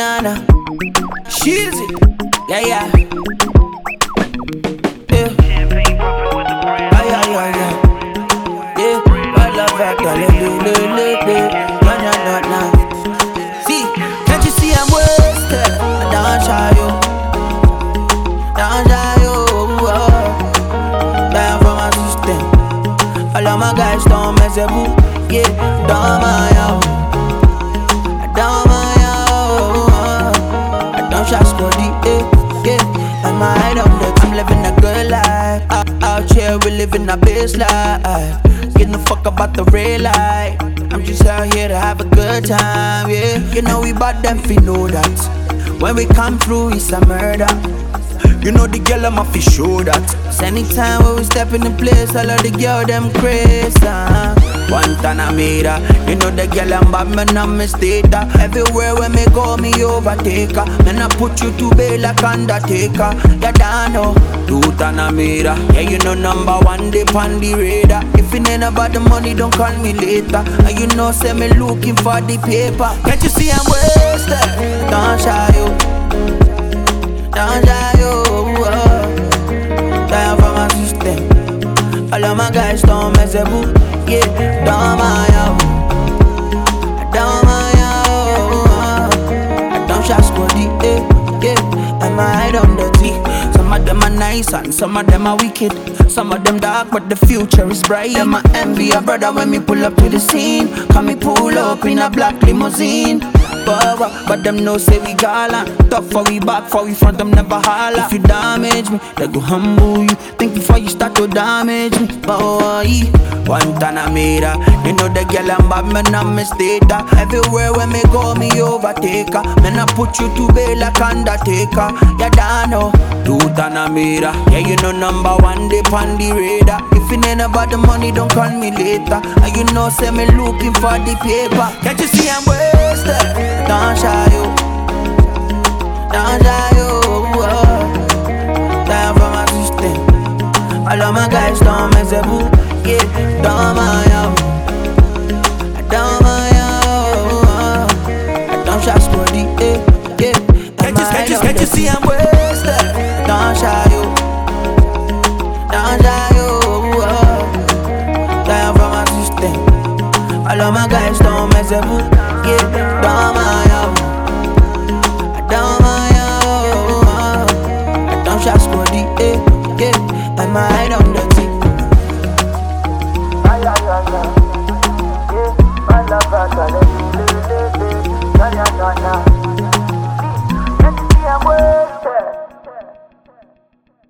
Rihanna, she's it, yeah, yeah. Yeah, ay, ay, ay, ay. Yeah, I love that, nah. See, can't you see I'm wasted? I don't shy you, down for my system. All of my guys don't mess up, yeah, don't mind yo. I don't mind yo. I don't shot squaddy, yeah. I'm high on the I'm living a good life. Out here we living a best life. Getting the fuck about the real life. I'm just out here to have a good time, yeah. You know we bout them, we know that. When we come through, it's a murder. You know the girl, I'm off to show that. So anytime when we step in the place, all of the girl, them crazy. Guantanamera, you know the girl, I'm bad, man, I'm a stater. Everywhere when me go, me overtake her. Man, I put you to bed like Undertaker. You don't know, Guantanamera. Yeah, you know number one, they on the radar. If it ain't about the money, don't call me later. And you know, say me looking for the paper. Can't you see I'm wasted? Don't shy you, don't shy you. Down for my system. All of my guys don't mess up, yeah, don't mind yo. I don't mind yo. I don't shot squaddy, yeah. I'm hide on the T. Some of them are nice and some of them are wicked. Some of them dark but the future is bright. Them I envy a brother when me pull up to the scene. Come me pull up in a black limousine. But them know say we gallant. Tough for we back, for we front, them never holler. If you damage me, they go humble you. Think before you start to damage me. Boy, Guantanamera, you know the girl I'm bad, man, I'm a stater. Everywhere when me go, me overtake her. Man, I put you to bed like Undertaker. You don't know, Guantanamera. Yeah, you know number one, they on the radar. If it ain't about the money, don't call me later. And you know, say me looking for the paper. Can't you see I'm wasted? Don't shy you, don't shy you. Down for my system. All of my guys don't mess up, yeah, don't mind yo. I don't mind yo. I don't shot squaddy, yeah. Can't you see I'm wasted? Don't shy you, don't shy you. Down for my system. All of my guys don't mess up, yeah, don't mind yo.